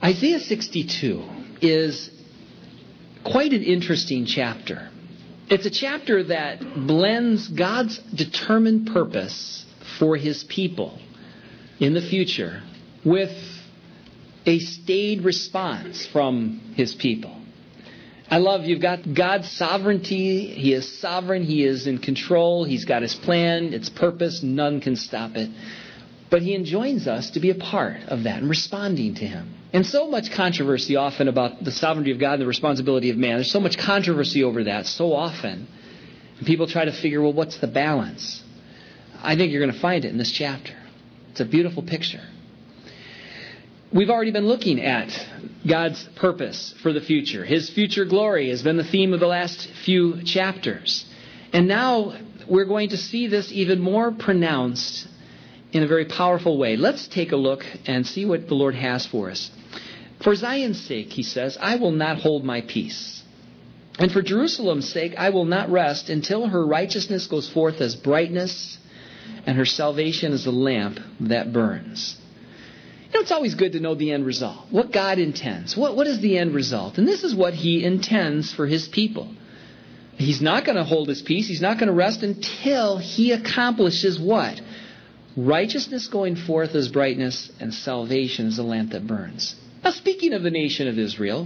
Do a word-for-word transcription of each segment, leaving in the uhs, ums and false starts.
Isaiah sixty-two is quite an interesting chapter. It's a chapter that blends God's determined purpose for His people in the future with a staid response from His people. I love, you've got God's sovereignty. He is sovereign. He is in control. He's got His plan, its purpose. None can stop it. But He enjoins us to be a part of that and responding to Him. And so much controversy often about the sovereignty of God and the responsibility of man. There's so much controversy over that so often. And people try to figure, well, what's the balance? I think you're going to find it in this chapter. It's a beautiful picture. We've already been looking at God's purpose for the future. His future glory has been the theme of the last few chapters. And now we're going to see this even more pronounced in a very powerful way. Let's take a look and see what the Lord has for us. For Zion's sake, He says, I will not hold my peace. And for Jerusalem's sake, I will not rest until her righteousness goes forth as brightness and her salvation as a lamp that burns. You know, it's always good to know the end result. What God intends. What, what is the end result? And this is what He intends for His people. He's not going to hold His peace. He's not going to rest until He accomplishes what? Righteousness going forth as brightness and salvation as a lamp that burns. Now, speaking of the nation of Israel,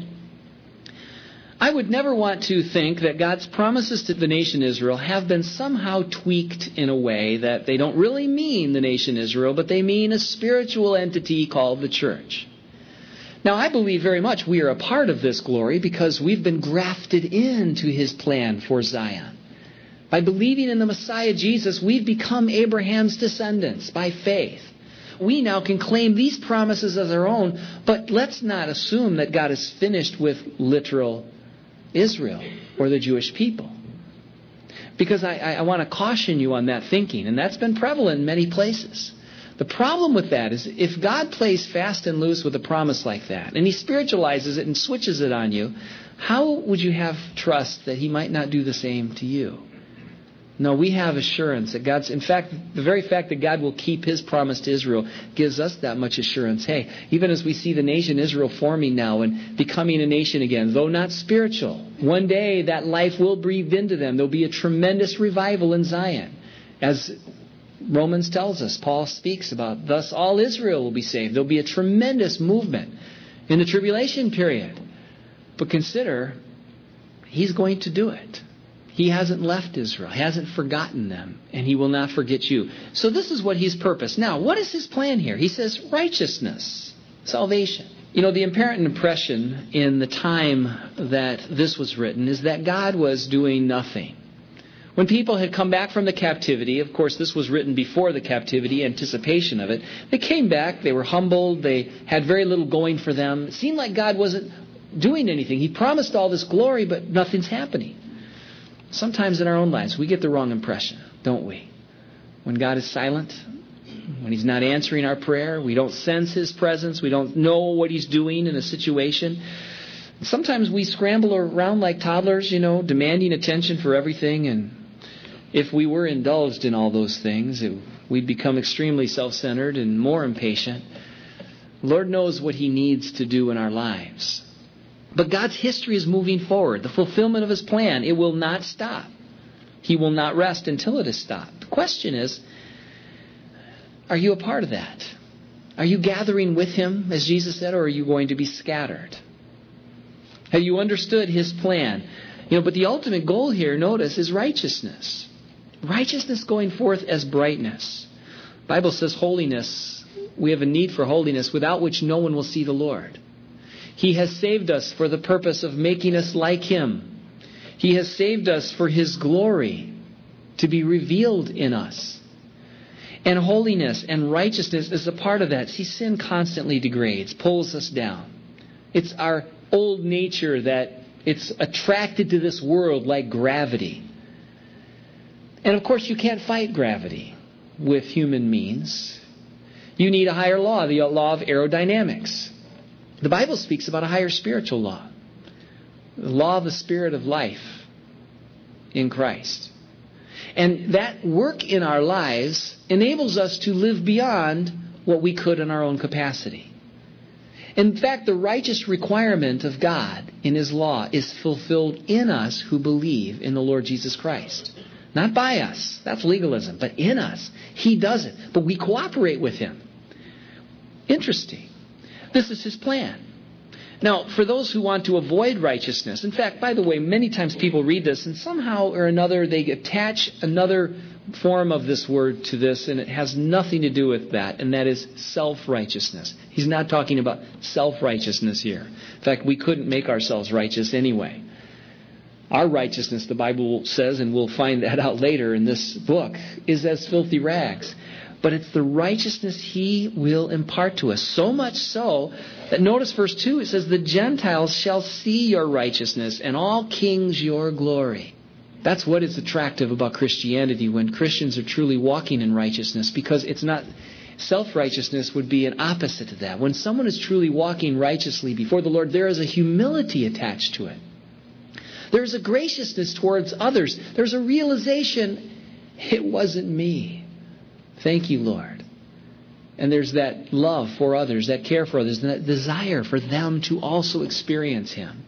I would never want to think that God's promises to the nation Israel have been somehow tweaked in a way that they don't really mean the nation Israel, but they mean a spiritual entity called the church. Now, I believe very much we are a part of this glory because we've been grafted into His plan for Zion. By believing in the Messiah Jesus, we've become Abraham's descendants by faith. We now can claim these promises as our own, but let's not assume that God is finished with literal Israel or the Jewish people. Because I, I, I want to caution you on that thinking, and that's been prevalent in many places. The problem with that is if God plays fast and loose with a promise like that, and He spiritualizes it and switches it on you, how would you have trust that He might not do the same to you? No, we have assurance that God's, in fact, the very fact that God will keep His promise to Israel gives us that much assurance. Hey, even as we see the nation Israel forming now and becoming a nation again, though not spiritual, one day that life will breathe into them. There'll be a tremendous revival in Zion. As Romans tells us, Paul speaks about, thus all Israel will be saved. There'll be a tremendous movement in the tribulation period. But consider, He's going to do it. He hasn't left Israel. He hasn't forgotten them. And He will not forget you. So this is what He's purposed. Now, what is His plan here? He says righteousness, salvation. You know, the apparent impression in the time that this was written is that God was doing nothing. When people had come back from the captivity, of course this was written before the captivity, anticipation of it, they came back, they were humbled, they had very little going for them. It seemed like God wasn't doing anything. He promised all this glory, but nothing's happening. Sometimes in our own lives, we get the wrong impression, don't we? When God is silent, when He's not answering our prayer, we don't sense His presence, we don't know what He's doing in a situation. Sometimes we scramble around like toddlers, you know, demanding attention for everything. And if we were indulged in all those things, it, we'd become extremely self-centered and more impatient. Lord knows what He needs to do in our lives. But God's history is moving forward. The fulfillment of His plan, it will not stop. He will not rest until it is stopped. The question is, are you a part of that? Are you gathering with Him, as Jesus said, or are you going to be scattered? Have you understood His plan? You know, but the ultimate goal here, notice, is righteousness. Righteousness going forth as brightness. The Bible says holiness. We have a need for holiness without which no one will see the Lord. He has saved us for the purpose of making us like Him. He has saved us for His glory to be revealed in us. And holiness and righteousness is a part of that. See, sin constantly degrades, pulls us down. It's our old nature that it's attracted to this world like gravity. And of course, you can't fight gravity with human means. You need a higher law, the law of aerodynamics. The Bible speaks about a higher spiritual law, the law of the Spirit of life in Christ. And that work in our lives enables us to live beyond what we could in our own capacity. In fact, the righteous requirement of God in His law is fulfilled in us who believe in the Lord Jesus Christ. Not by us. That's legalism. But in us. He does it. But we cooperate with Him. Interesting. This is His plan. Now, for those who want to avoid righteousness, in fact, by the way, many times people read this and somehow or another they attach another form of this word to this, and it has nothing to do with that, and that is self-righteousness. He's not talking about self-righteousness here. In fact, we couldn't make ourselves righteous anyway. Our righteousness, the Bible says, and we'll find that out later in this book, is as filthy rags. But it's the righteousness He will impart to us. So much so that notice verse two, it says, the Gentiles shall see your righteousness and all kings your glory. That's what is attractive about Christianity when Christians are truly walking in righteousness, because it's not, self-righteousness would be an opposite to that. When someone is truly walking righteously before the Lord, there is a humility attached to it. There's a graciousness towards others. There's a realization, it wasn't me. Thank you, Lord. And there's that love for others, that care for others, and that desire for them to also experience Him.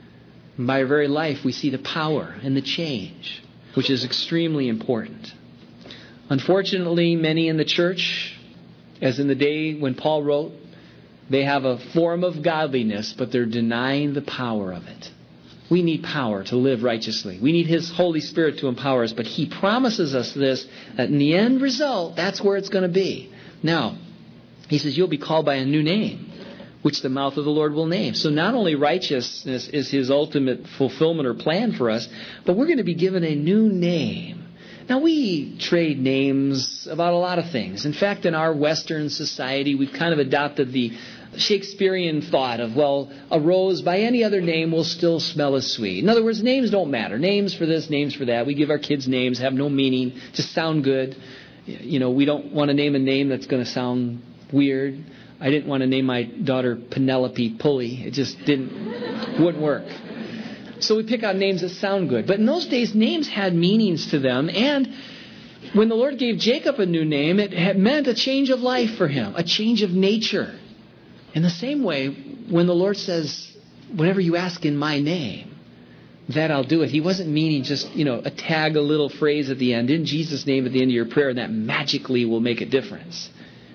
And by our very life, we see the power and the change, which is extremely important. Unfortunately, many in the church, as in the day when Paul wrote, they have a form of godliness, but they're denying the power of it. We need power to live righteously. We need His Holy Spirit to empower us. But He promises us this, that in the end result, that's where it's going to be. Now, He says, you'll be called by a new name, which the mouth of the Lord will name. So not only righteousness is His ultimate fulfillment or plan for us, but we're going to be given a new name. Now, we trade names about a lot of things. In fact, in our Western society, we've kind of adopted the Shakespearean thought of, well, a rose by any other name will still smell as sweet. In other words, names don't matter. Names for this, names for that. We give our kids names, have no meaning, just sound good. You know, we don't want to name a name that's going to sound weird. I didn't want to name my daughter Penelope Pulley. It just didn't, wouldn't work. So we pick out names that sound good. But in those days, names had meanings to them. And when the Lord gave Jacob a new name, it had meant a change of life for him, a change of nature. In the same way, when the Lord says, whatever you ask in my name, that I'll do it. He wasn't meaning just, you know, a tag a little phrase at the end, in Jesus' name at the end of your prayer, and that magically will make a difference.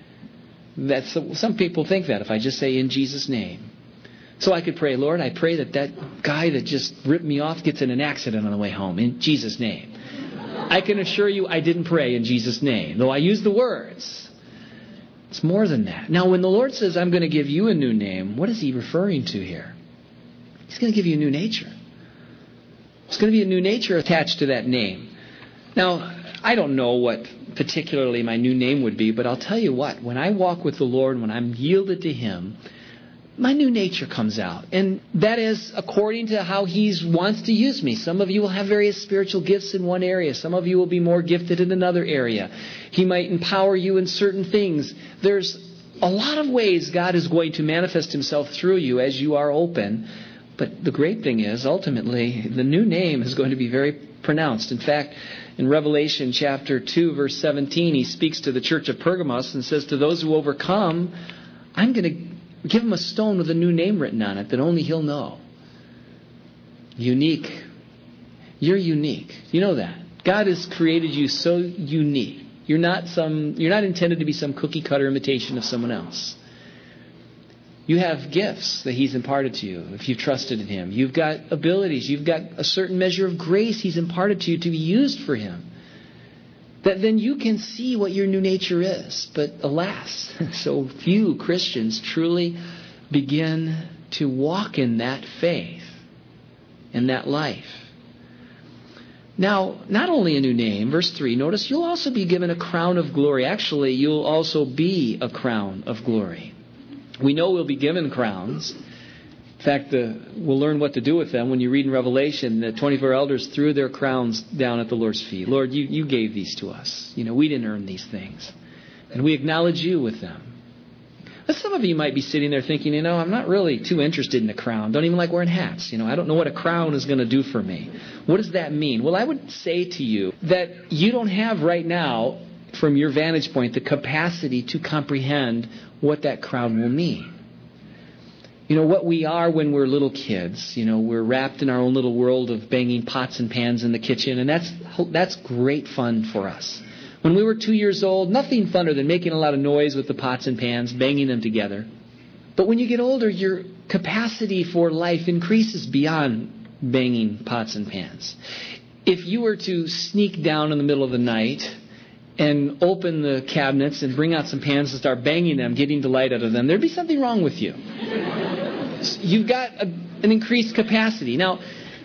That's, some people think that if I just say in Jesus' name. So I could pray, Lord, I pray that that guy that just ripped me off gets in an accident on the way home, in Jesus' name. I can assure you I didn't pray in Jesus' name, though I used the words. It's more than that. Now, when the Lord says, I'm going to give you a new name, what is He referring to here? He's going to give you a new nature. There's going to be a new nature attached to that name. Now, I don't know what particularly my new name would be, but I'll tell you what, when I walk with the Lord, when I'm yielded to Him, my new nature comes out. And that is according to how He wants to use me. Some of you will have various spiritual gifts in one area. Some of you will be more gifted in another area. He might empower you in certain things. There's a lot of ways God is going to manifest Himself through you as you are open. But the great thing is, ultimately, the new name is going to be very pronounced. In fact, in Revelation chapter two, verse seventeen, He speaks to the church of Pergamos and says, to those who overcome, I'm going to give them a stone with a new name written on it that only He'll know. Unique. You're unique. You know that. God has created you so unique. You're not some. You're not intended to be some cookie cutter imitation of someone else. You have gifts that He's imparted to you if you've trusted in Him. You've got abilities. You've got a certain measure of grace He's imparted to you to be used for Him. That then you can see what your new nature is. But alas, so few Christians truly begin to walk in that faith, in that life. Now, not only a new name, verse three, notice you'll also be given a crown of glory. Actually, you'll also be a crown of glory. We know we'll be given crowns. In fact, the, we'll learn what to do with them. When you read in Revelation, the twenty-four elders threw their crowns down at the Lord's feet. Lord, you, you gave these to us. You know, we didn't earn these things. And we acknowledge you with them. But some of you might be sitting there thinking, you know, I'm not really too interested in a crown. Don't even like wearing hats. You know, I don't know what a crown is going to do for me. What does that mean? Well, I would say to you that you don't have right now, from your vantage point, the capacity to comprehend what that crown will mean. You know, what we are when we're little kids. You know, we're wrapped in our own little world of banging pots and pans in the kitchen, and that's that's great fun for us. When we were two years old, nothing funner than making a lot of noise with the pots and pans, banging them together. But when you get older, your capacity for life increases beyond banging pots and pans. If you were to sneak down in the middle of the night and open the cabinets and bring out some pans and start banging them, getting delight out of them, there'd be something wrong with you. You've got a, an increased capacity. Now,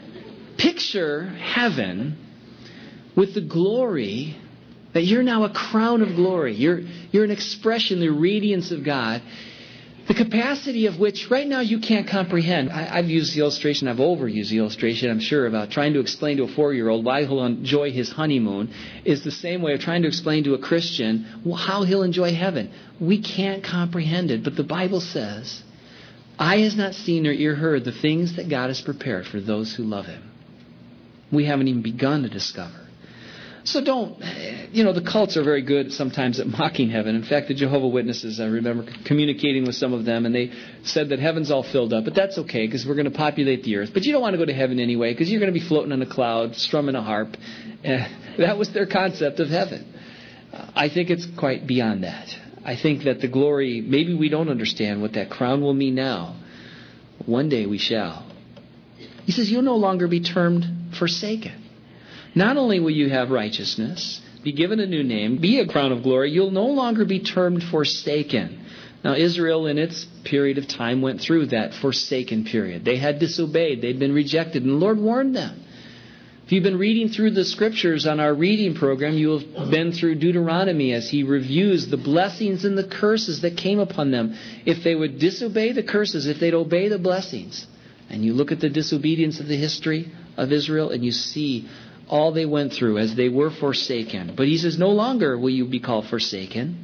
picture heaven with the glory that you're now a crown of glory. You're, you're an expression, the radiance of God, the capacity of which right now you can't comprehend. I, I've used the illustration, I've overused the illustration, I'm sure, about trying to explain to a four-year-old why he'll enjoy his honeymoon is the same way of trying to explain to a Christian how he'll enjoy heaven. We can't comprehend it, but the Bible says, eye has not seen nor ear heard the things that God has prepared for those who love Him. We haven't even begun to discover. So don't, you know, the cults are very good sometimes at mocking heaven. In fact, the Jehovah's Witnesses, I remember communicating with some of them, and they said that heaven's all filled up, but that's okay because we're going to populate the earth. But you don't want to go to heaven anyway because you're going to be floating on a cloud, strumming a harp. Uh, that was their concept of heaven. Uh, I think it's quite beyond that. I think that the glory, maybe we don't understand what that crown will mean now. One day we shall. He says, you'll no longer be termed forsaken. Not only will you have righteousness, be given a new name, be a crown of glory, you'll no longer be termed forsaken. Now, Israel in its period of time went through that forsaken period. They had disobeyed. They'd been rejected. And the Lord warned them. If you've been reading through the Scriptures on our reading program, you have been through Deuteronomy as He reviews the blessings and the curses that came upon them. If they would disobey the curses, if they'd obey the blessings. And you look at the disobedience of the history of Israel and you see all they went through as they were forsaken. But He says, no longer will you be called forsaken,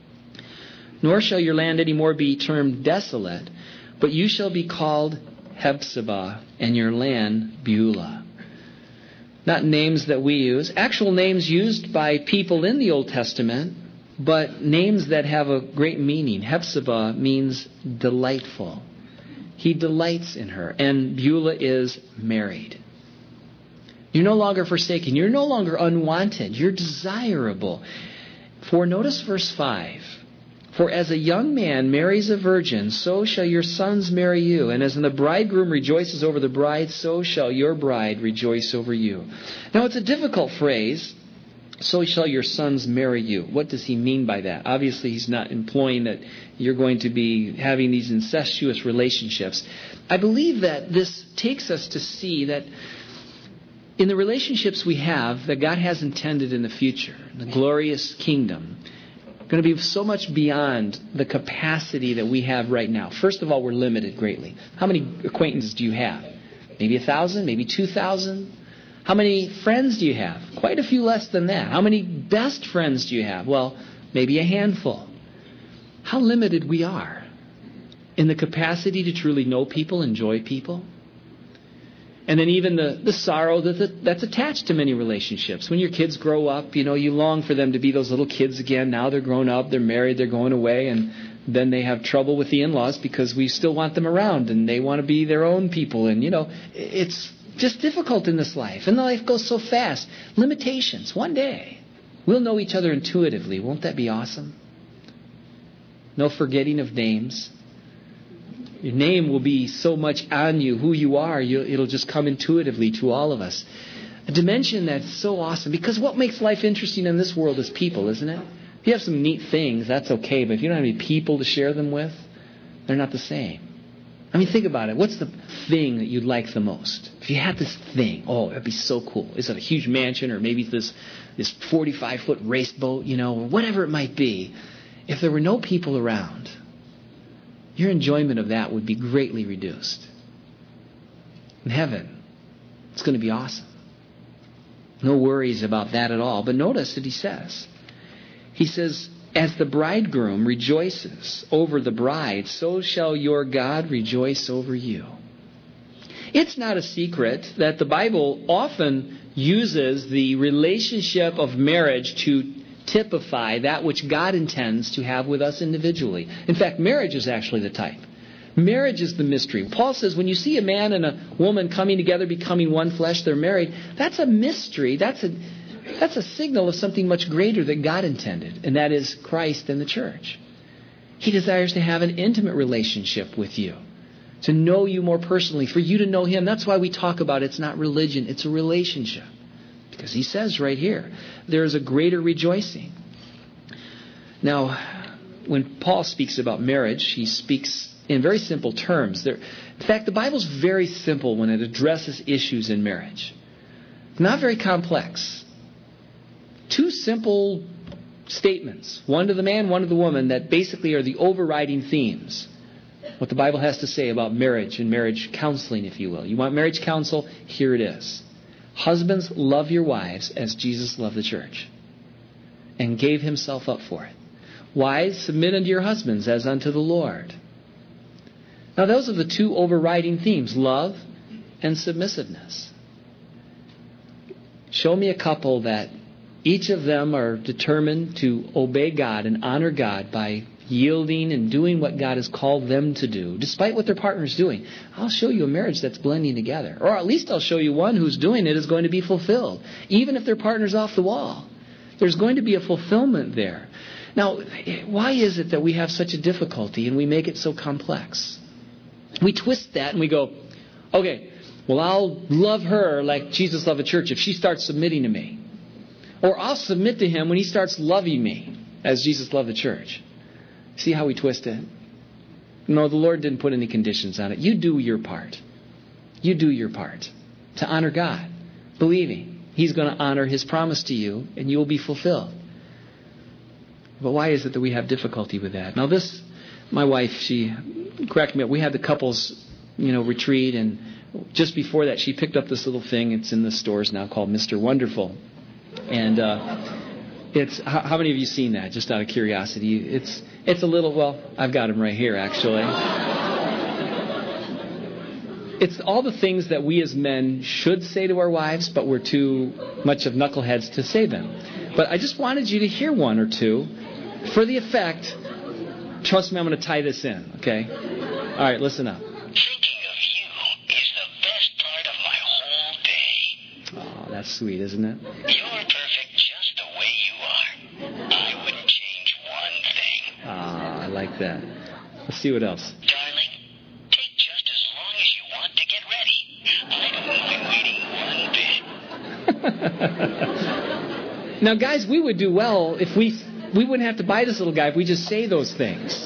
nor shall your land any more be termed desolate, but you shall be called Hephzibah, and your land Beulah. Not names that we use, actual names used by people in the Old Testament, but names that have a great meaning. Hephzibah means delightful. He delights in her, and Beulah is married. You're no longer forsaken. You're no longer unwanted. You're desirable. For notice verse five. For as a young man marries a virgin, so shall your sons marry you. And as the bridegroom rejoices over the bride, so shall your bride rejoice over you. Now it's a difficult phrase. So shall your sons marry you. What does he mean by that? Obviously he's not implying that you're going to be having these incestuous relationships. I believe that this takes us to see that in the relationships we have that God has intended in the future, the glorious kingdom, going to be so much beyond the capacity that we have right now. First of all, we're limited greatly. How many acquaintances do you have? Maybe a thousand, maybe two thousand. How many friends do you have? Quite a few less than that. How many best friends do you have? Well, maybe a handful. How limited we are in the capacity to truly know people, enjoy people. And then even the, the sorrow that the, that's attached to many relationships. When your kids grow up, you know, you long for them to be those little kids again. Now they're grown up, they're married, they're going away, and then they have trouble with the in-laws because we still want them around and they want to be their own people. And, you know, it's just difficult in this life. And the life goes so fast. Limitations. One day, we'll know each other intuitively. Won't that be awesome? No forgetting of names. Your name will be so much on you, who you are, you, it'll just come intuitively to all of us. A dimension that's so awesome, because what makes life interesting in this world is people, isn't it? If you have some neat things, that's okay, but if you don't have any people to share them with, they're not the same. I mean, think about it. What's the thing that you'd like the most? If you had this thing, oh, it'd be so cool. Is it a huge mansion, or maybe this this forty-five foot race boat, you know, or whatever it might be. If there were no people around, your enjoyment of that would be greatly reduced. In heaven, it's going to be awesome. No worries about that at all. But notice that he says, he says, as the bridegroom rejoices over the bride, so shall your God rejoice over you. It's not a secret that the Bible often uses the relationship of marriage to typify that which God intends to have with us individually. In fact, marriage is actually the type. Marriage is the mystery. Paul says when you see a man and a woman coming together, becoming one flesh, they're married, that's a mystery. That's a, that's a signal of something much greater that God intended, and that is Christ and the church. He desires to have an intimate relationship with you, to know you more personally, for you to know Him. That's why we talk about it's not religion, it's a relationship. Because He says right here, there is a greater rejoicing. Now, when Paul speaks about marriage, he speaks in very simple terms. There, in fact, the Bible's very simple when it addresses issues in marriage. Not very complex. Two simple statements, one to the man, one to the woman, that basically are the overriding themes. What the Bible has to say about marriage and marriage counseling, if you will. You want marriage counsel? Here it is. Husbands, love your wives as Jesus loved the church and gave Himself up for it. Wives, submit unto your husbands as unto the Lord. Now those are the two overriding themes, love and submissiveness. Show me a couple that each of them are determined to obey God and honor God by yielding and doing what God has called them to do, despite what their partner's doing. I'll show you a marriage that's blending together. Or at least I'll show you one who's doing it is going to be fulfilled. Even if their partner's off the wall. There's going to be a fulfillment there. Now, why is it that we have such a difficulty and we make it so complex? We twist that and we go, okay, well, I'll love her like Jesus loved the church if she starts submitting to me. Or I'll submit to Him when He starts loving me as Jesus loved the church. See how we twist it? No, the Lord didn't put any conditions on it. You do your part. You do your part to honor God, believing He's going to honor His promise to you and you will be fulfilled. But why is it that we have difficulty with that? Now this, my wife, she corrected me up. We had the couples, you know, retreat, and just before that she picked up this little thing. It's in the stores now called Mister Wonderful. And uh, it's how, how many of you seen that? Just out of curiosity, it's it's a little. Well, I've got them right here actually. It's all the things that we as men should say to our wives, but we're too much of knuckleheads to say them. But I just wanted you to hear one or two for the effect. Trust me, I'm going to tie this in. Okay. All right, listen up. Thinking of you is the best part of my whole day. Oh, that's sweet, isn't it? You're perfect just the way you are. I wouldn't change one thing. Ah, I like that. Let's see what else. Darling, take just as long as you want to get ready. I don't mind waiting one bit. Now, guys, we would do well if we we wouldn't have to buy this little guy if we just say those things.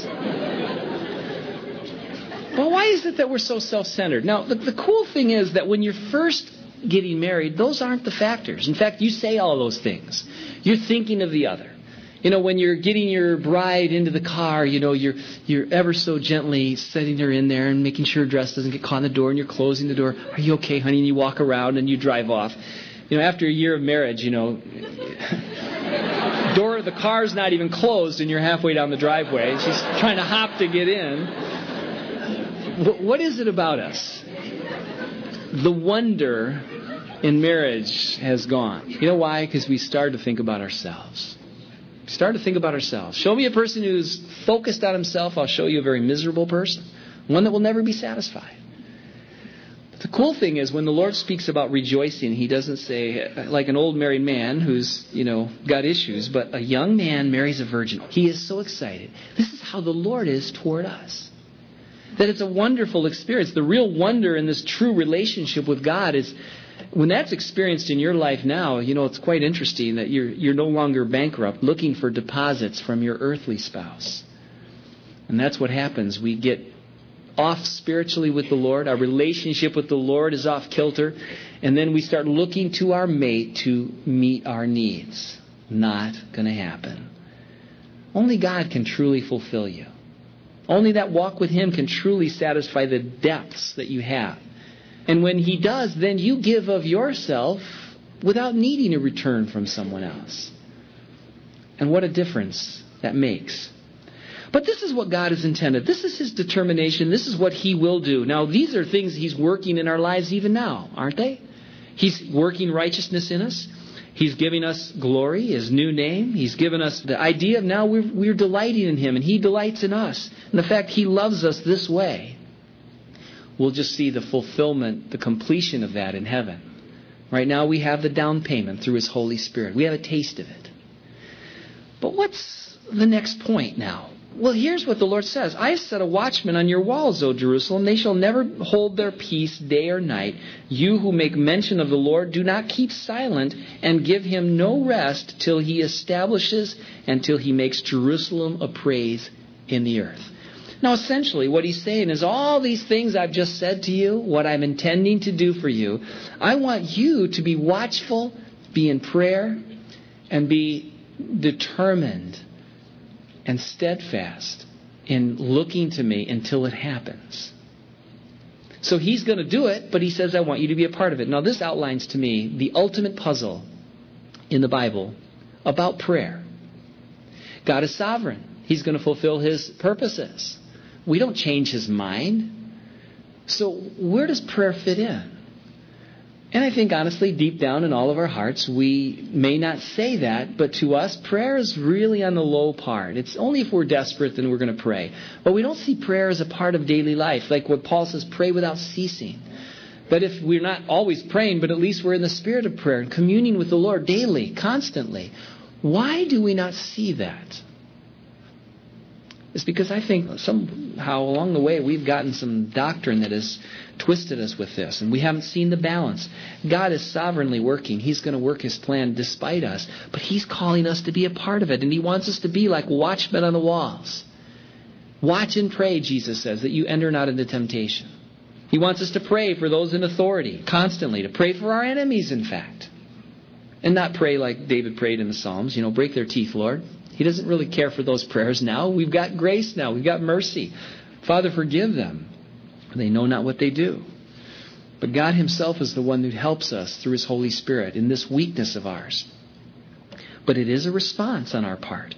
But why is it that we're so self-centered? Now, the, the cool thing is that when you're first getting married, those aren't the factors. In fact, you say all those things. You're thinking of the other. You know, when you're getting your bride into the car, you know, you're you're ever so gently setting her in there and making sure her dress doesn't get caught in the door, and you're closing the door. Are you okay, honey? And you walk around and you drive off. You know, after a year of marriage, you know, door of the car's not even closed and you're halfway down the driveway. She's trying to hop to get in. What is it about us? The wonder in marriage has gone. You know why? Because we started to think about ourselves. We started to think about ourselves. Show me a person who's focused on himself. I'll show you a very miserable person. One that will never be satisfied. The cool thing is when the Lord speaks about rejoicing, He doesn't say like an old married man who's, you know, got issues, but a young man marries a virgin. He is so excited. This is how the Lord is toward us. That it's a wonderful experience. The real wonder in this true relationship with God is when that's experienced in your life now, you know, it's quite interesting that you're you're no longer bankrupt looking for deposits from your earthly spouse. And that's what happens. We get off spiritually with the Lord. Our relationship with the Lord is off kilter. And then we start looking to our mate to meet our needs. Not going to happen. Only God can truly fulfill you. Only that walk with Him can truly satisfy the depths that you have. And when He does, then you give of yourself without needing a return from someone else. And what a difference that makes. But this is what God has intended. This is His determination. This is what He will do. Now, these are things He's working in our lives even now, aren't they? He's working righteousness in us. He's giving us glory, His new name. He's given us the idea of now we're, we're delighting in Him, and He delights in us. And the fact He loves us this way. we'll just see the fulfillment, the completion of that in heaven. Right now we have the down payment through His Holy Spirit. We have a taste of it. But what's the next point now? Well, here's what the Lord says. I have set a watchman on your walls, O Jerusalem. They shall never hold their peace day or night. You who make mention of the Lord, do not keep silent and give Him no rest till He establishes and till He makes Jerusalem a praise in the earth. Now, essentially, what He's saying is all these things I've just said to you, what I'm intending to do for you, I want you to be watchful, be in prayer, and be determined and steadfast in looking to me until it happens. So He's going to do it, but He says, I want you to be a part of it. Now, this outlines to me the ultimate puzzle in the Bible about prayer. God is sovereign. He's going to fulfill His purposes. We don't change His mind. So where does prayer fit in? And I think, honestly, deep down in all of our hearts, we may not say that, but to us, prayer is really on the low part. It's only if we're desperate then we're going to pray. But we don't see prayer as a part of daily life. Like what Paul says, pray without ceasing. That if we're not always praying, but at least we're in the spirit of prayer and communing with the Lord daily, constantly. Why do we not see that? It's because I think somehow along the way we've gotten some doctrine that has twisted us with this, and we haven't seen the balance. God is sovereignly working. He's going to work His plan despite us, but He's calling us to be a part of it, and He wants us to be like watchmen on the walls. Watch and pray, Jesus says, that you enter not into temptation. He wants us to pray for those in authority constantly, to pray for our enemies, in fact. And not pray like David prayed in the Psalms, you know, break their teeth, Lord. He doesn't really care for those prayers now. We've got grace now. We've got mercy. Father, forgive them. They know not what they do. But God Himself is the one who helps us through His Holy Spirit in this weakness of ours. But it is a response on our part.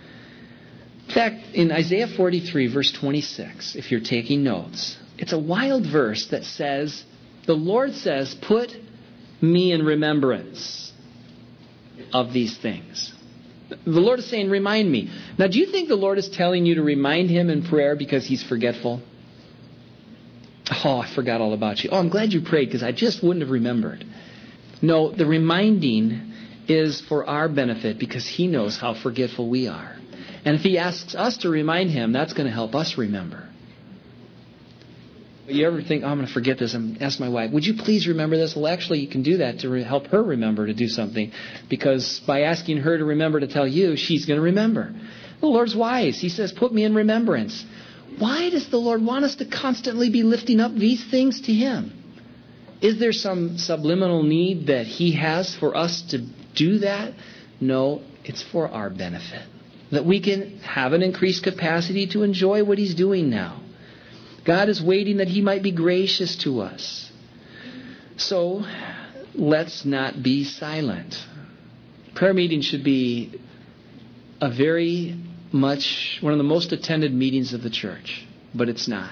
In fact, in Isaiah forty-three, verse twenty-six, if you're taking notes, it's a wild verse that says, the Lord says, put me in remembrance of these things. The Lord is saying, remind me. Now, do you think the Lord is telling you to remind Him in prayer because He's forgetful? Oh, I forgot all about you. Oh, I'm glad you prayed because I just wouldn't have remembered. No, the reminding is for our benefit because He knows how forgetful we are. And if He asks us to remind Him, that's going to help us remember. You ever think, oh, I'm going to forget this, and ask my wife, would you please remember this? Well, actually, you can do that to re- help her remember to do something, because by asking her to remember to tell you, she's going to remember. The Lord's wise. He says, put me in remembrance. Why does the Lord want us to constantly be lifting up these things to Him? Is there some subliminal need that He has for us to do that? No, it's for our benefit. That we can have an increased capacity to enjoy what He's doing now. God is waiting that He might be gracious to us. So, let's not be silent. Prayer meeting should be a very much, one of the most attended meetings of the church. But it's not.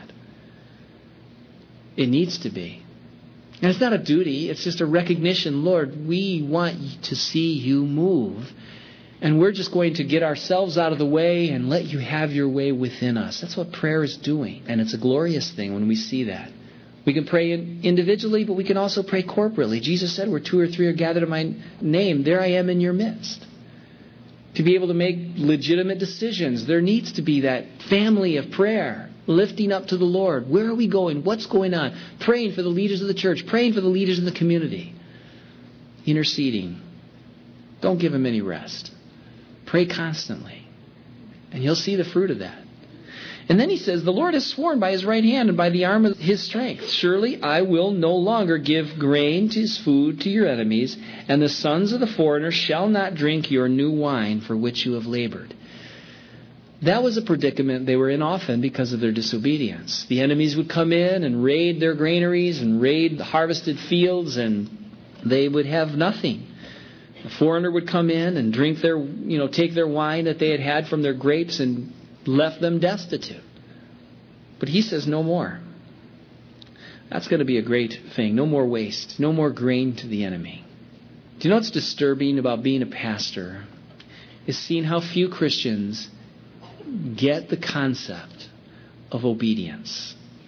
It needs to be. And it's not a duty, it's just a recognition. Lord, we want to see You move. And we're just going to get ourselves out of the way and let You have Your way within us. That's what prayer is doing. And it's a glorious thing when we see that. We can pray individually, but we can also pray corporately. Jesus said, where two or three are gathered in My name, there I am in your midst. To be able to make legitimate decisions, there needs to be that family of prayer, lifting up to the Lord. Where are we going? What's going on? Praying for the leaders of the church. Praying for the leaders in the community. Interceding. Don't give them any rest. Pray constantly. And you'll see the fruit of that. And then He says, the Lord has sworn by His right hand and by the arm of His strength. Surely I will no longer give grain to His food to your enemies, and the sons of the foreigner shall not drink your new wine for which you have labored. That was a predicament they were in often because of their disobedience. The enemies would come in and raid their granaries and raid the harvested fields, and they would have nothing. A foreigner would come in and drink their, you know, take their wine that they had had from their grapes and left them destitute. But He says no more. That's going to be a great thing. No more waste. No more grain to the enemy. Do you know what's disturbing about being a pastor? Is seeing how few Christians get the concept of obedience.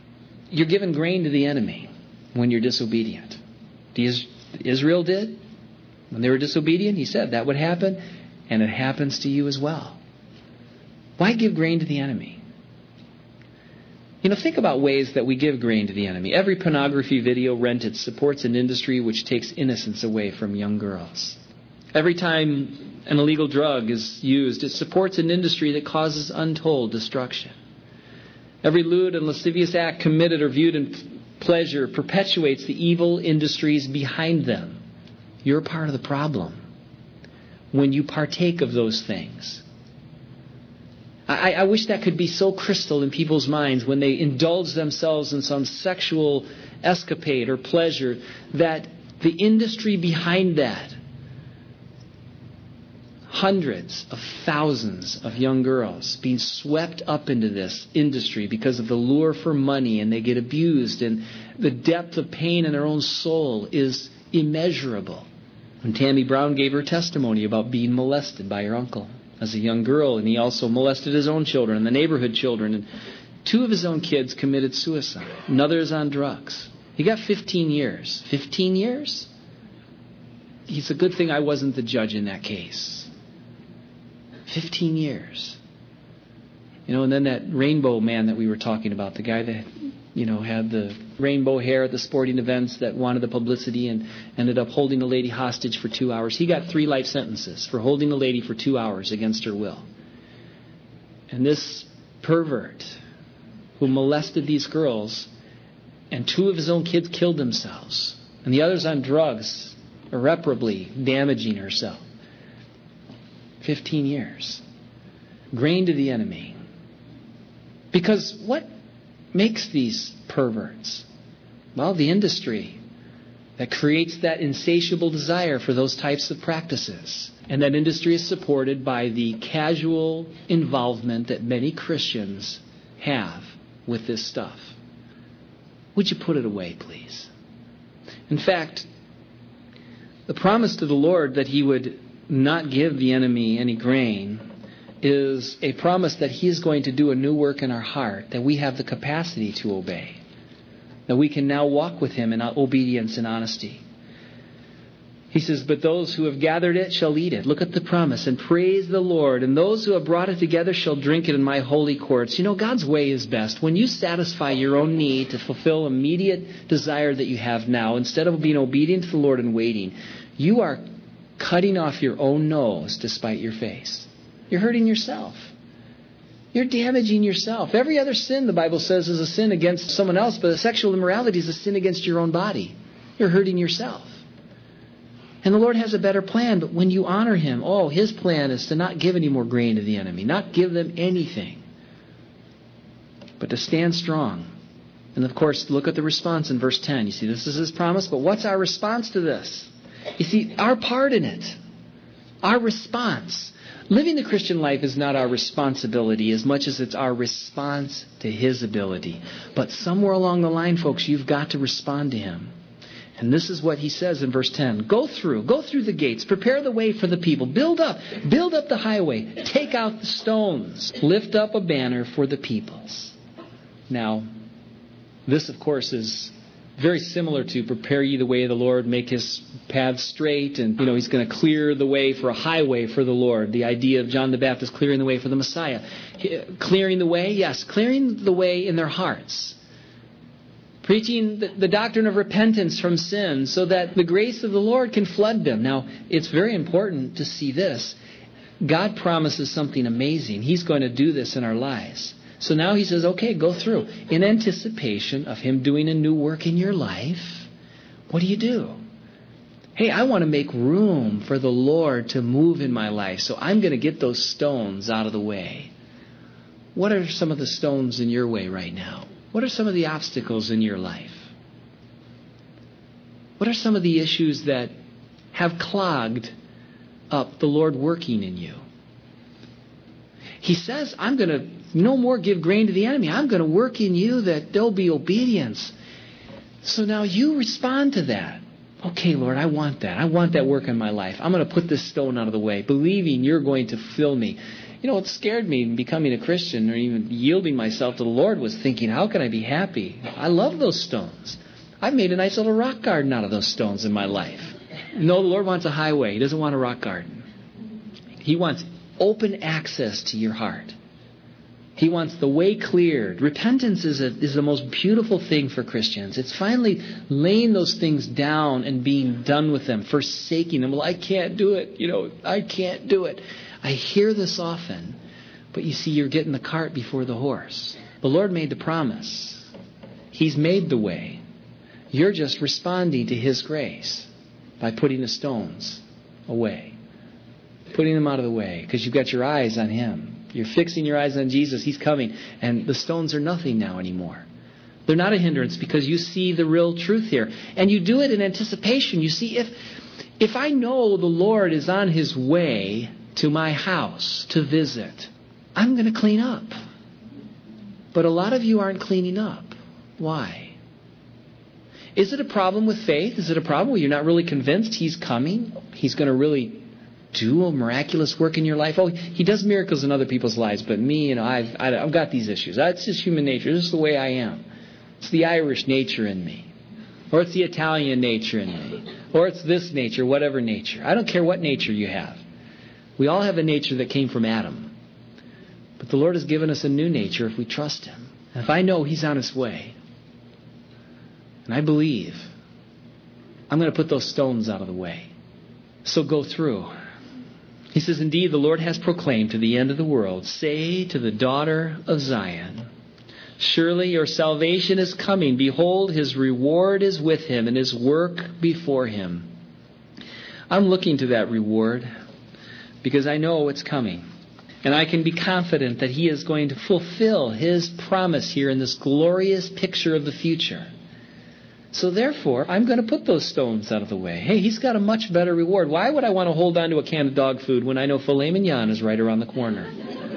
you're giving grain to the enemy when you're disobedient. Israel did. When they were disobedient, he said that would happen, and it happens to you as well. Why give grain to the enemy? You know, think about ways that we give grain to the enemy. Every pornography video rented supports an industry which takes innocence away from young girls. Every time an illegal drug is used, it supports an industry that causes untold destruction. Every lewd and lascivious act committed or viewed in pleasure perpetuates the evil industries behind them. You're part of the problem when you partake of those things. I, I wish that could be so crystal in people's minds when they indulge themselves in some sexual escapade or pleasure that the industry behind that, hundreds of thousands of young girls being swept up into this industry because of the lure for money, and they get abused, and the depth of pain in their own soul is immeasurable. When Tammy Brown gave her testimony about being molested by her uncle as a young girl, and he also molested his own children and the neighborhood children, and two of his own kids committed suicide. Another is on drugs. He got fifteen years. fifteen years? It's a good thing I wasn't the judge in that case. fifteen years. You know, and then that rainbow man that we were talking about, the guy that, you know, had the rainbow hair at the sporting events that wanted the publicity and ended up holding a lady hostage for two hours. He got three life sentences for holding a lady for two hours against her will. And this pervert who molested these girls, and two of his own kids killed themselves, and the others on drugs, irreparably damaging herself. fifteen years. Grain to the enemy. Because what makes these perverts? Well, the industry that creates that insatiable desire for those types of practices. And that industry is supported by the casual involvement that many Christians have with this stuff. Would you put it away, please? In fact, the promise to the Lord that He would not give the enemy any grain is a promise that He is going to do a new work in our heart, that we have the capacity to obey, that we can now walk with Him in obedience and honesty. He says, but those who have gathered it shall eat it. Look at the promise. And praise the Lord. And those who have brought it together shall drink it in my holy courts. You know, God's way is best. When you satisfy your own need to fulfill immediate desire that you have now, instead of being obedient to the Lord and waiting, you are cutting off your own nose to spite your face. You're hurting yourself. You're damaging yourself. Every other sin, the Bible says, is a sin against someone else, but sexual immorality is a sin against your own body. You're hurting yourself. And the Lord has a better plan, but when you honor Him, oh, His plan is to not give any more grain to the enemy, not give them anything, but to stand strong. And of course, look at the response in verse ten. You see, this is His promise, but what's our response to this? You see, our part in it, our response. Living the Christian life is not our responsibility as much as it's our response to His ability. But somewhere along the line, folks, you've got to respond to Him. And this is what He says in verse ten. Go through, go through the gates, prepare the way for the people, build up, build up the highway, take out the stones, lift up a banner for the peoples. Now, this of course is very similar to prepare ye the way of the Lord, make His paths straight, and you know He's going to clear the way for a highway for the Lord. The idea of John the Baptist clearing the way for the Messiah. Clearing the way, yes, clearing the way in their hearts. Preaching the, the doctrine of repentance from sin so that the grace of the Lord can flood them. Now, it's very important to see this. God promises something amazing. He's going to do this in our lives. So now He says, okay, go through. In anticipation of Him doing a new work in your life, what do you do? Hey, I want to make room for the Lord to move in my life, so I'm going to get those stones out of the way. What are some of the stones in your way right now? What are some of the obstacles in your life? What are some of the issues that have clogged up the Lord working in you? He says, I'm going to no more give grain to the enemy. I'm going to work in you that there'll be obedience. So now you respond to that. Okay, Lord, I want that. I want that work in my life. I'm going to put this stone out of the way, believing you're going to fill me. You know, what scared me in becoming a Christian or even yielding myself to the Lord was thinking, how can I be happy? I love those stones. I've made a nice little rock garden out of those stones in my life. No, the Lord wants a highway. He doesn't want a rock garden. He wants open access to your heart. He wants the way cleared. Repentance is a, is the most beautiful thing for Christians. It's finally laying those things down and being done with them, forsaking them. Well, I can't do it. You know, I can't do it. I hear this often, but you see, you're getting the cart before the horse. The Lord made the promise. He's made the way. You're just responding to His grace by putting the stones away, putting them out of the way, because you've got your eyes on Him. You're fixing your eyes on Jesus. He's coming. And the stones are nothing now anymore. They're not a hindrance because you see the real truth here. And you do it in anticipation. You see, if if I know the Lord is on His way to my house to visit, I'm going to clean up. But a lot of you aren't cleaning up. Why? Is it a problem with faith? Is it a problem where you're not really convinced He's coming? He's going to really do a miraculous work in your life? Oh, He does miracles in other people's lives, but me, you know, I've I've got these issues. That's just human nature. This is the way I am. It's the Irish nature in me, or it's the Italian nature in me, or it's this nature, whatever nature. I don't care what nature you have. We all have a nature that came from Adam, but the Lord has given us a new nature if we trust Him. And if I know He's on His way, and I believe, I'm going to put those stones out of the way. So go through. He says, indeed, the Lord has proclaimed to the end of the world, say to the daughter of Zion, surely your salvation is coming. Behold, His reward is with Him and His work before Him. I'm looking to that reward because I know it's coming. And I can be confident that He is going to fulfill His promise here in this glorious picture of the future. So therefore, I'm going to put those stones out of the way. Hey, He's got a much better reward. Why would I want to hold on to a can of dog food when I know filet mignon is right around the corner?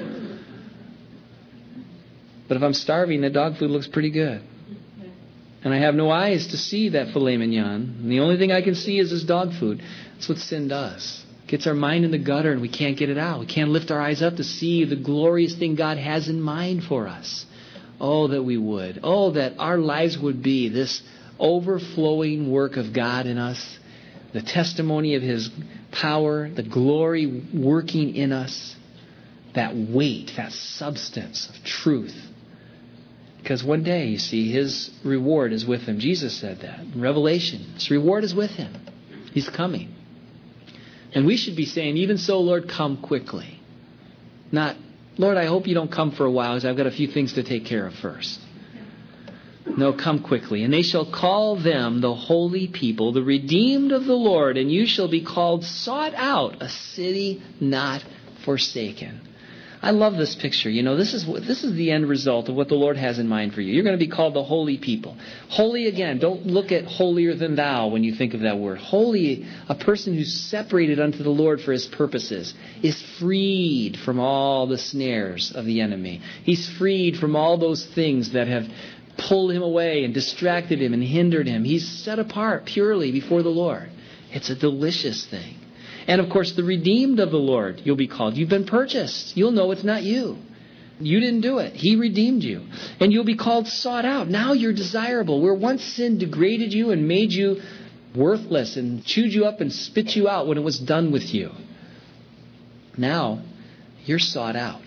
But if I'm starving, the dog food looks pretty good. And I have no eyes to see that filet mignon. And the only thing I can see is this dog food. That's what sin does. It gets our mind in the gutter and we can't get it out. We can't lift our eyes up to see the glorious thing God has in mind for us. Oh, that we would. Oh, that our lives would be this overflowing work of God in us, the testimony of His power, the glory working in us, that weight, that substance of truth. Because one day, you see, His reward is with Him. Jesus said that in Revelation. His reward is with Him. He's coming. And we should be saying, even so, Lord, come quickly. Not, Lord, I hope you don't come for a while because I've got a few things to take care of first. No, come quickly. And they shall call them the holy people, the redeemed of the Lord, and you shall be called sought out, a city not forsaken. I love this picture. You know, this is this is the end result of what the Lord has in mind for you. You're going to be called the holy people. Holy, again, don't look at holier than thou when you think of that word. Holy, a person who's separated unto the Lord for His purposes, is freed from all the snares of the enemy. He's freed from all those things that have pulled him away and distracted him and hindered him. He's set apart purely before the Lord. It's a delicious thing. And of course, the redeemed of the Lord, you'll be called. You've been purchased. You'll know it's not you. You didn't do it. He redeemed you. And you'll be called sought out. Now you're desirable. Where once sin degraded you and made you worthless and chewed you up and spit you out when it was done with you, now you're sought out.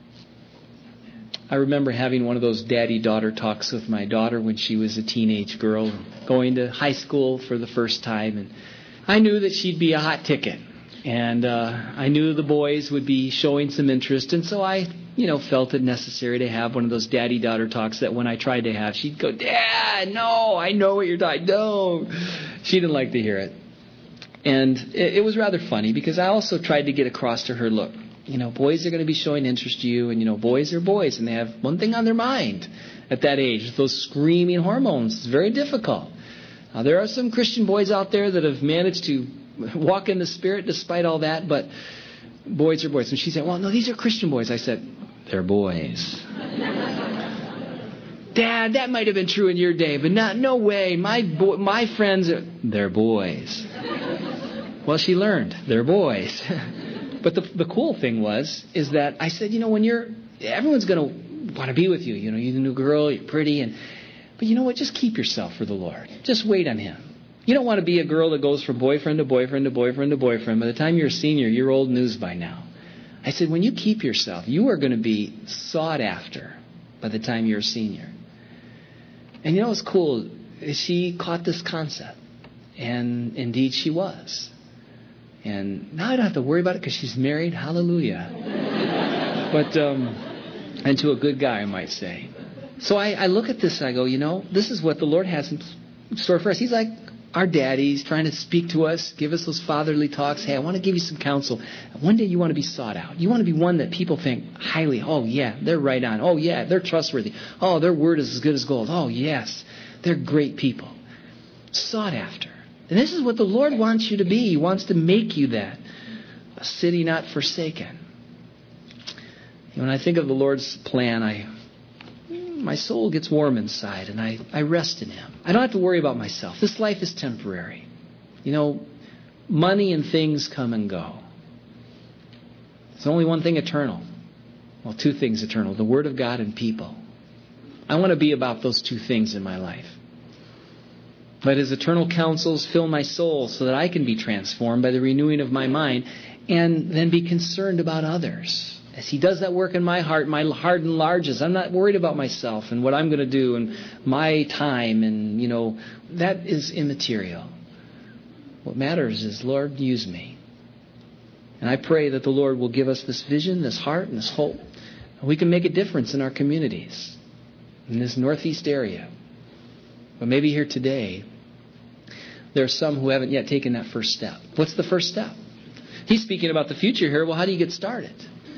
I remember having one of those daddy-daughter talks with my daughter when she was a teenage girl, going to high school for the first time. And I knew that she'd be a hot ticket. And uh, I knew the boys would be showing some interest. And so I, you know, felt it necessary to have one of those daddy-daughter talks that when I tried to have, she'd go, Dad, no, I know what you're talking about. No. She didn't like to hear it. And it, it was rather funny because I also tried to get across to her, look, you know, boys are going to be showing interest to you, and, you know, boys are boys, and they have one thing on their mind at that age, those screaming hormones. It's very difficult. Now, there are some Christian boys out there that have managed to walk in the Spirit despite all that, but boys are boys. And she said, well, no, these are Christian boys. I said, they're boys. Dad, that might have been true in your day, but not, no way. My bo- my friends, are, they're boys. Well, she learned. They're boys. But the the cool thing was, is that I said, you know, when you're, everyone's going to want to be with you. You know, you're the new girl, you're pretty, and but you know what? Just keep yourself for the Lord. Just wait on Him. You don't want to be a girl that goes from boyfriend to boyfriend to boyfriend to boyfriend. By the time you're a senior, you're old news by now. I said, when you keep yourself, you are going to be sought after by the time you're a senior. And you know what's cool? She caught this concept. And indeed she was. And now I don't have to worry about it because she's married. Hallelujah. But, um, and to a good guy, I might say. So I, I look at this and I go, you know, this is what the Lord has in store for us. He's like our daddy. He's trying to speak to us, give us those fatherly talks. Hey, I want to give you some counsel. One day you want to be sought out. You want to be one that people think highly. Oh, yeah, they're right on. Oh, yeah, they're trustworthy. Oh, their word is as good as gold. Oh, yes, they're great people. Sought after. And this is what the Lord wants you to be. He wants to make you that. A city not forsaken. When I think of the Lord's plan, I my soul gets warm inside and I, I rest in Him. I don't have to worry about myself. This life is temporary. You know, money and things come and go. There's only one thing eternal. Well, two things eternal. The Word of God and people. I want to be about those two things in my life. Let His eternal counsels fill my soul so that I can be transformed by the renewing of my mind and then be concerned about others. As He does that work in my heart, my heart enlarges. I'm not worried about myself and what I'm going to do and my time and, you know, that is immaterial. What matters is, Lord, use me. And I pray that the Lord will give us this vision, this heart, and this hope. And we can make a difference in our communities, in this northeast area. But maybe here today, there are some who haven't yet taken that first step. What's the first step? He's speaking about the future here. Well, how do you get started?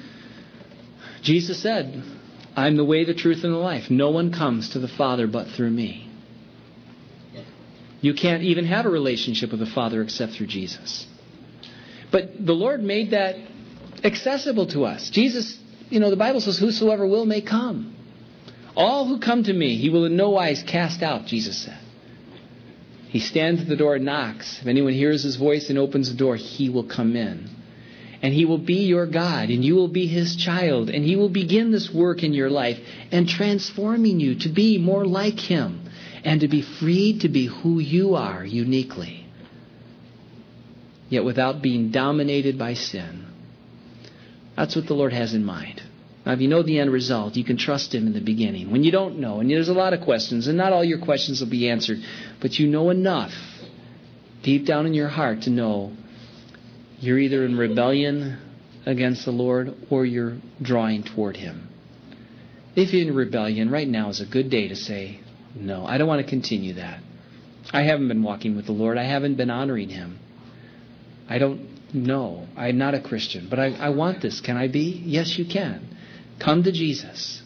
Jesus said, I'm the way, the truth, and the life. No one comes to the Father but through me. You can't even have a relationship with the Father except through Jesus. But the Lord made that accessible to us. Jesus, you know, the Bible says, whosoever will may come. All who come to me, He will in no wise cast out, Jesus said. He stands at the door and knocks. If anyone hears His voice and opens the door, He will come in. And He will be your God, and you will be His child. And He will begin this work in your life and transforming you to be more like Him and to be freed to be who you are uniquely, yet without being dominated by sin. That's what the Lord has in mind. Now, if you know the end result, you can trust Him in the beginning. When you don't know, and there's a lot of questions, and not all your questions will be answered, but you know enough deep down in your heart to know you're either in rebellion against the Lord or you're drawing toward Him. If you're in rebellion, right now is a good day to say, no, I don't want to continue that. I haven't been walking with the Lord. I haven't been honoring Him. I don't know. I'm not a Christian, but I, I want this. Can I be? Yes, you can. Come to Jesus.